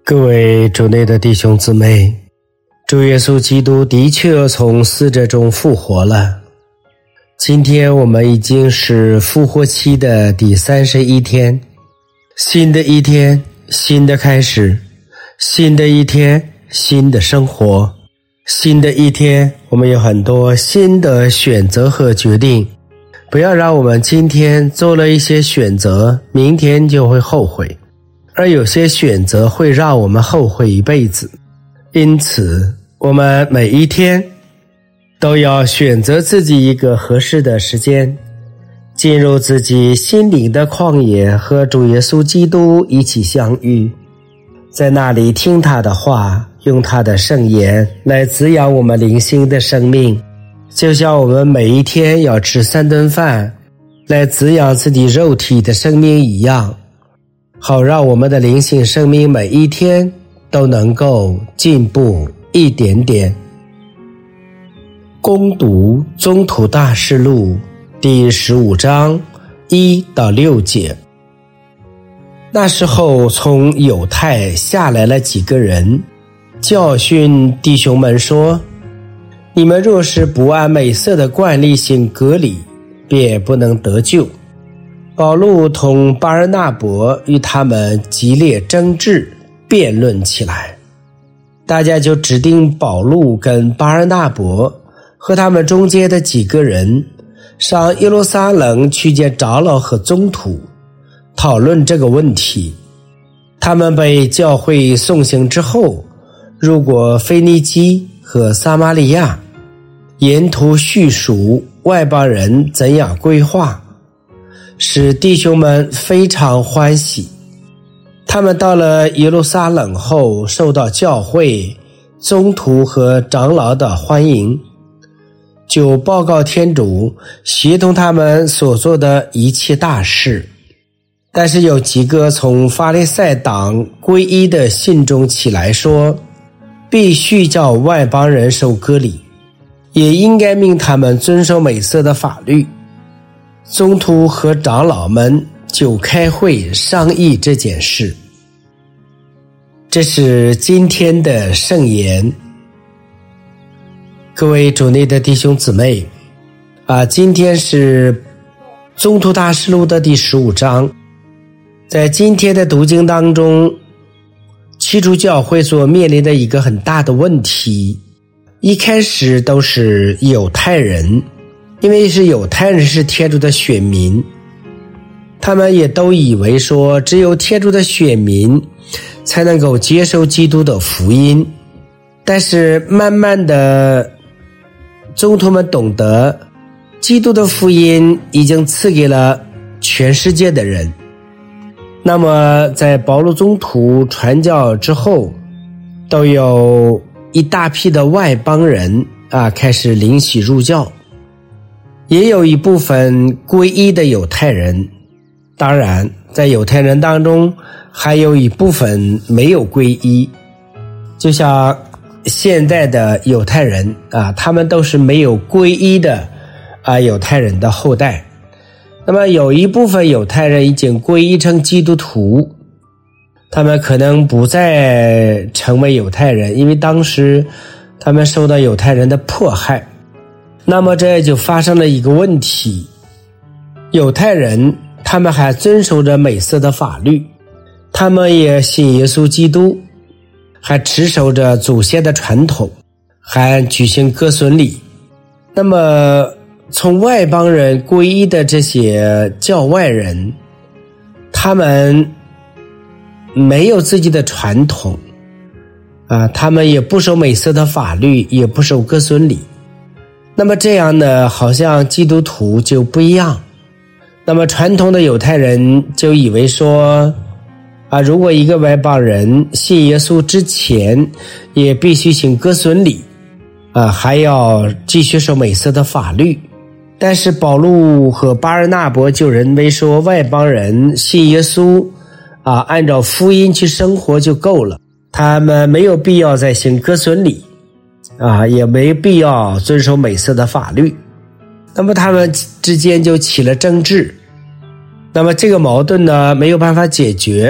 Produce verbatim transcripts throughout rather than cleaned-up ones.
各位主内的弟兄姊妹，主耶稣基督的确从死者中复活了。今天我们已经是复活期的第三十一天，新的一天，新的开始，新的一天，新的生活，新的一天，我们有很多新的选择和决定。不要让我们今天做了一些选择，明天就会后悔，而有些选择会让我们后悔一辈子。因此，我们每一天都要选择自己一个合适的时间，进入自己心灵的旷野，和主耶稣基督一起相遇，在那里听他的话，用他的圣言来滋养我们灵性的生命，就像我们每一天要吃三顿饭来滋养自己肉体的生命一样，好让我们的灵性生命每一天都能够进步一点点。攻读宗徒大事录第十五章一到六节。那时候从犹太下来了几个人，教训弟兄们说，你们若是不按美色的惯例行割礼，便不能得救。保禄同巴尔纳伯与他们激烈争执，辩论起来。大家就指定保禄跟巴尔纳伯和他们中间的几个人上耶路撒冷去见长老和宗徒，讨论这个问题。他们被教会送行之后，如果腓尼基和撒玛利亚，沿途叙述外邦人怎样规划，使弟兄们非常欢喜。他们到了耶路撒冷后，受到教会、宗徒和长老的欢迎，就报告天主，协同他们所做的一切大事。但是有几个从法利赛党皈依的信中起来说，必须叫外邦人受割礼，也应该命他们遵守美色的法律。宗徒和长老们就开会商议这件事。这是今天的圣言。各位主内的弟兄姊妹啊，今天是宗徒大事录的第十五章。在今天的读经当中，基督教会所面临的一个很大的问题，一开始都是犹太人，因为是犹太人是天主的选民，他们也都以为说只有天主的选民才能够接受基督的福音。但是慢慢的，宗徒们懂得基督的福音已经赐给了全世界的人。那么在保禄宗徒传教之后，都有一大批的外邦人啊开始领洗入教，也有一部分皈依的犹太人。当然在犹太人当中还有一部分没有皈依，就像现在的犹太人啊，他们都是没有皈依的啊犹太人的后代。那么有一部分犹太人已经皈依成基督徒，他们可能不再成为犹太人，因为当时他们受到犹太人的迫害。那么这就发生了一个问题，犹太人他们还遵守着美色的法律，他们也信耶稣基督，还持守着祖先的传统，还举行割损礼。那么从外邦人皈依的这些教外人，他们没有自己的传统啊，他们也不守美色的法律，也不守割损礼。那么这样呢，好像基督徒就不一样。那么传统的犹太人就以为说啊，如果一个外邦人信耶稣之前也必须行割损礼啊，还要继续守美色的法律。但是保禄和巴尔纳伯就认为说，外邦人信耶稣啊，按照福音去生活就够了，他们没有必要再行割损礼啊，也没必要遵守美色的法律。那么他们之间就起了争执。那么这个矛盾呢，没有办法解决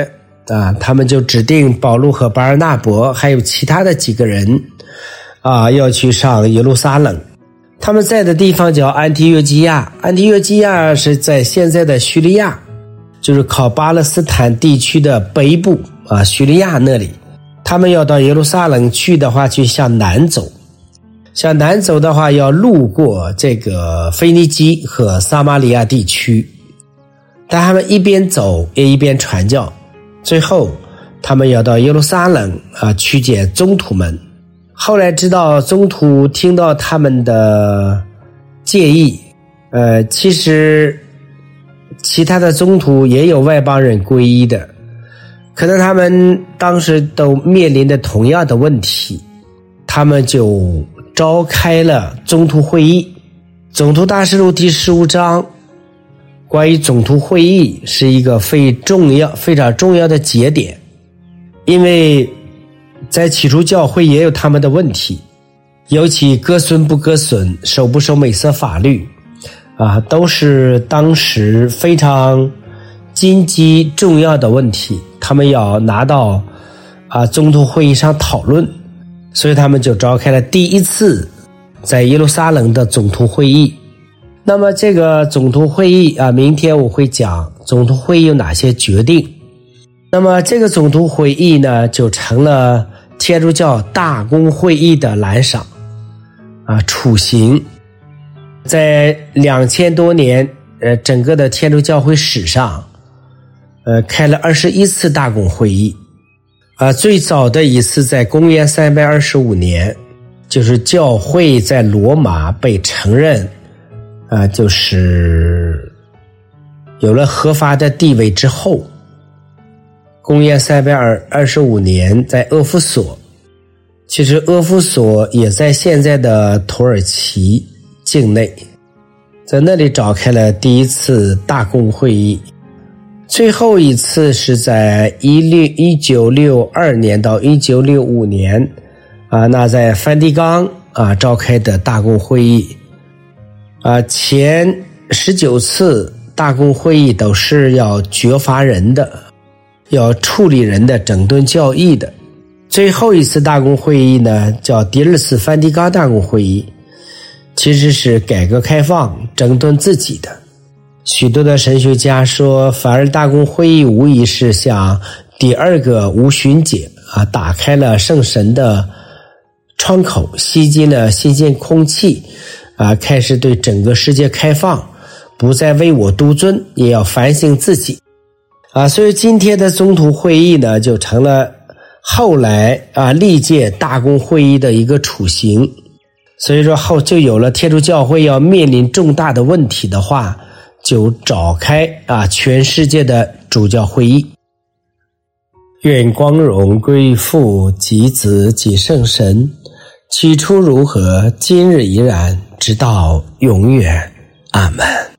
啊，他们就指定保禄和巴尔纳伯还有其他的几个人啊，要去上耶路撒冷。他们在的地方叫安提约基亚，安提约基亚是在现在的叙利亚，就是靠巴勒斯坦地区的北部啊，叙利亚那里。他们要到耶路撒冷去的话，就向南走，向南走的话要路过这个腓尼基和撒玛利亚地区。但他们一边走也一边传教，最后他们要到耶路撒冷啊，去见宗徒们。后来知道宗徒听到他们的建议，呃，其实其他的宗徒也有外邦人皈依的，可能他们当时都面临着同样的问题，他们就召开了宗徒会议。总督大事录第十五章关于总督会议是一个非重要非常重要的节点，因为在起初教会也有他们的问题，尤其割损不割损，守不守美色法律啊，都是当时非常经济重要的问题，他们要拿到啊总督会议上讨论，所以他们就召开了第一次在耶路撒冷的总督会议。那么这个总督会议啊，明天我会讲总督会议有哪些决定。那么这个总督会议呢，就成了天主教大公会议的懒赏啊雏形。在两千多年呃整个的天主教会史上，呃开了二十一次大公会议啊，最早的一次在公元三百二十五年，就是教会在罗马被承认啊，就是有了合法的地位之后，公元三百二十五年在阿弗所，其实阿弗所也在现在的土耳其境内，在那里召开了第一次大公会议。最后一次是在一九六二年到一九六五年啊，那在梵蒂冈啊召开的大公会议啊，前十九次大公会议都是要决罚人的，要处理人的，整顿教义的。最后一次大公会议呢，叫第二次梵蒂冈大公会议，其实是改革开放，整顿自己的。许多的神学家说，反而大公会议无疑是向第二个无旬节啊打开了圣神的窗口，吸进了新鲜空气啊，开始对整个世界开放，不再唯我独尊，也要反省自己啊。所以今天的总统会议呢，就成了后来啊历届大公会议的一个雏形。所以说后就有了天主教会要面临重大的问题的话，就召开啊全世界的主教会议。愿光荣归于父及子及圣神，起初如何，今日依然，直到永远。阿们。